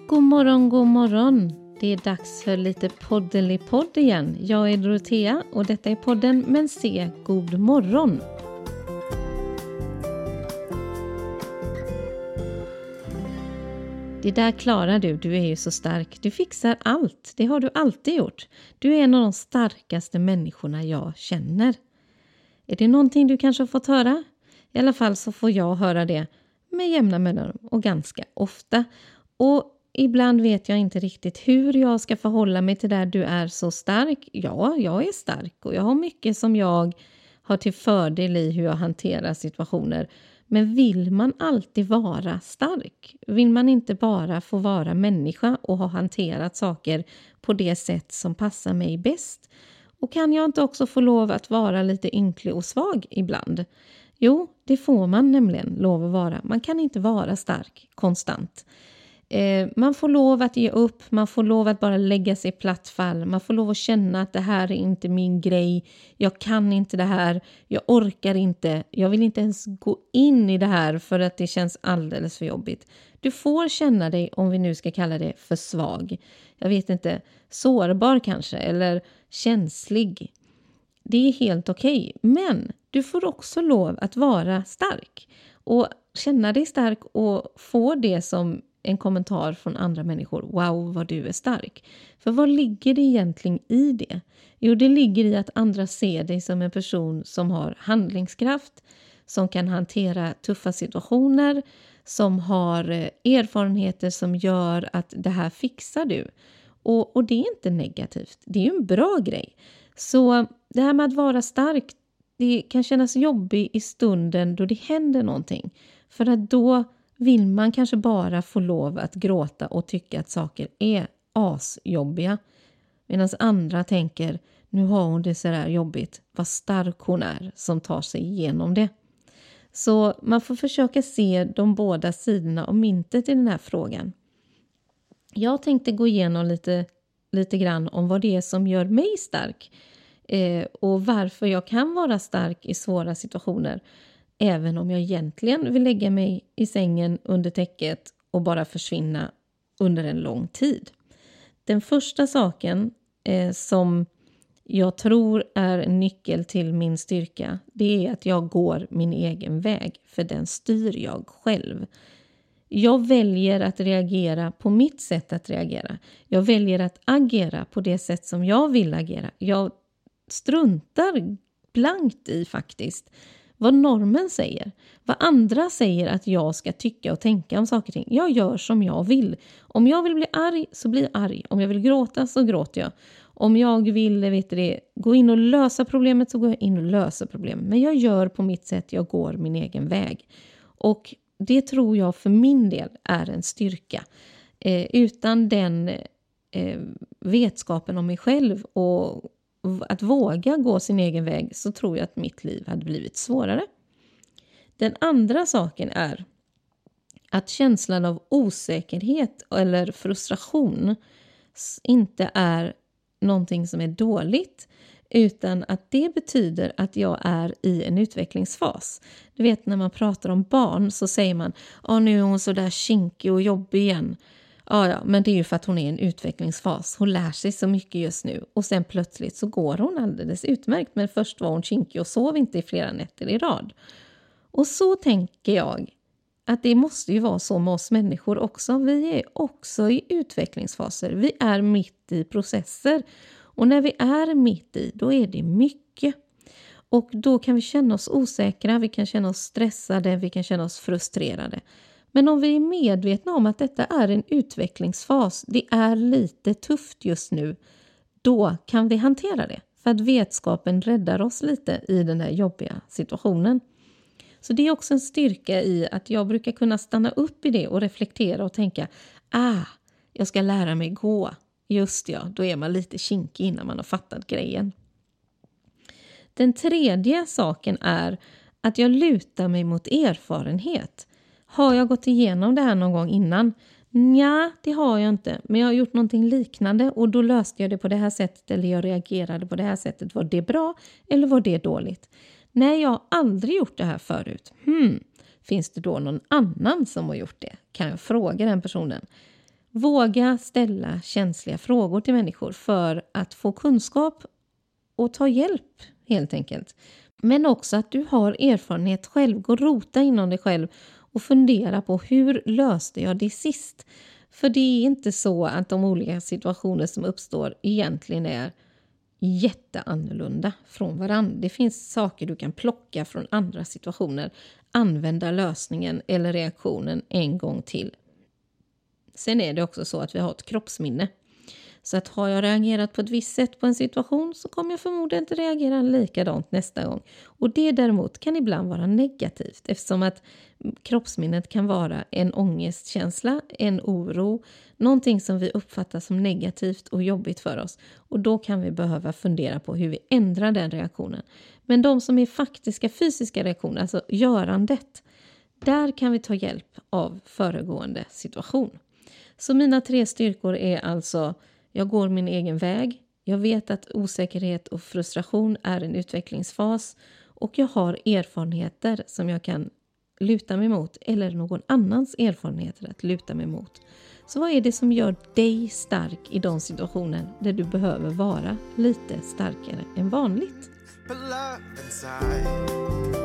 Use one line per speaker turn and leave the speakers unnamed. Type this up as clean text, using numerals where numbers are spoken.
God morgon, god morgon. Det är dags för lite podd igen. Jag är Dorothea och detta är podden Men se god morgon. Det där klarar du, du är ju så stark. Du fixar allt, det har du alltid gjort. Du är en av de starkaste människorna jag känner. Är det någonting du kanske har fått höra? I alla fall så får jag höra det med jämna mellanrum och ganska ofta. Och ibland vet jag inte riktigt hur jag ska förhålla mig till där du är så stark. Ja, jag är stark och jag har mycket som jag har till fördel i hur jag hanterar situationer. Men vill man alltid vara stark? Vill man inte bara få vara människa och ha hanterat saker på det sätt som passar mig bäst? Och kan jag inte också få lov att vara lite ynklig och svag ibland? Jo, det får man nämligen lov att vara. Man kan inte vara stark konstant. Man får lov att ge upp, man får lov att bara lägga sig i platt fall. Man får lov att känna att det här är inte min grej. Jag kan inte det här, jag orkar inte. Jag vill inte ens gå in i det här för att det känns alldeles för jobbigt. Du får känna dig, om vi nu ska kalla det för svag. Jag vet inte, sårbar kanske eller känslig. Det är helt okej. Men du får också lov att vara stark. Och känna dig stark och få det som en kommentar från andra människor. Wow, vad du är stark. För vad ligger det egentligen i det? Jo, det ligger i att andra ser dig som en person som har handlingskraft, som kan hantera tuffa situationer, som har erfarenheter som gör att det här fixar du. Och det är inte negativt. Det är ju en bra grej. Så det här med att vara stark, det kan kännas jobbigt i stunden då det händer någonting. För att då vill man kanske bara få lov att gråta och tycka att saker är asjobbiga. Medan andra tänker, nu har hon det så där jobbigt. Vad stark hon är som tar sig igenom det. Så man får försöka se de båda sidorna av myntet i den här frågan. Jag tänkte gå igenom lite grann om vad det är som gör mig stark. Och varför jag kan vara stark i svåra situationer. Även om jag egentligen vill lägga mig i sängen under täcket och bara försvinna under en lång tid. Den första saken som jag tror är en nyckel till min styrka, det är att jag går min egen väg, för den styr jag själv. Jag väljer att reagera på mitt sätt att reagera. Jag väljer att agera på det sätt som jag vill agera. Jag struntar blankt i faktiskt vad normen säger. Vad andra säger att jag ska tycka och tänka om saker och ting. Jag gör som jag vill. Om jag vill bli arg så blir jag arg. Om jag vill gråta så gråter jag. Om jag vill gå in och lösa problemet så går jag in och löser problemet. Men jag gör på mitt sätt, jag går min egen väg. Och det tror jag för min del är en styrka. Utan den vetskapen om mig själv och att våga gå sin egen väg, så tror jag att mitt liv hade blivit svårare. Den andra saken är att känslan av osäkerhet eller frustration inte är någonting som är dåligt, utan att det betyder att jag är i en utvecklingsfas. Du vet, när man pratar om barn så säger man, nu är hon så där kinkig och jobbig igen. Ja, men det är ju för att hon är i en utvecklingsfas. Hon lär sig så mycket just nu. Och sen plötsligt så går hon alldeles utmärkt. Men först var hon kinkig och sov inte i flera nätter i rad. Och så tänker jag att det måste ju vara så med oss människor också. Vi är också i utvecklingsfaser. Vi är mitt i processer. Och när vi är mitt i, då är det mycket. Och då kan vi känna oss osäkra, vi kan känna oss stressade, vi kan känna oss frustrerade. Men om vi är medvetna om att detta är en utvecklingsfas, det är lite tufft just nu, då kan vi hantera det. För att vetskapen räddar oss lite i den här jobbiga situationen. Så det är också en styrka i att jag brukar kunna stanna upp i det och reflektera och tänka, jag ska lära mig gå. Just ja, då är man lite kinkig innan man har fattat grejen. Den tredje saken är att jag lutar mig mot erfarenhet. Har jag gått igenom det här någon gång innan? Nja, det har jag inte. Men jag har gjort någonting liknande och då löste jag det på det här sättet eller jag reagerade på det här sättet. Var det bra eller var det dåligt? Nej, jag har aldrig gjort det här förut. Finns det då någon annan som har gjort det? Kan jag fråga den personen? Våga ställa känsliga frågor till människor för att få kunskap och ta hjälp helt enkelt. Men också att du har erfarenhet själv. Gå och rota inom dig själv och fundera på hur löste jag det sist. För det är inte så att de olika situationer som uppstår egentligen är jätteannorlunda från varandra. Det finns saker du kan plocka från andra situationer. Använda lösningen eller reaktionen en gång till. Sen är det också så att vi har ett kroppsminne. Så att har jag reagerat på ett visst sätt på en situation så kommer jag förmodligen inte reagera likadant nästa gång. Och det däremot kan ibland vara negativt eftersom att kroppsminnet kan vara en ångestkänsla, en oro, någonting som vi uppfattar som negativt och jobbigt för oss. Och då kan vi behöva fundera på hur vi ändrar den reaktionen. Men de som är faktiska fysiska reaktioner, alltså görandet, där kan vi ta hjälp av föregående situation. Så mina 3 styrkor är alltså: jag går min egen väg, jag vet att osäkerhet och frustration är en utvecklingsfas och jag har erfarenheter som jag kan luta mig mot eller någon annans erfarenheter att luta mig mot. Så vad är det som gör dig stark i de situationer där du behöver vara lite starkare än vanligt?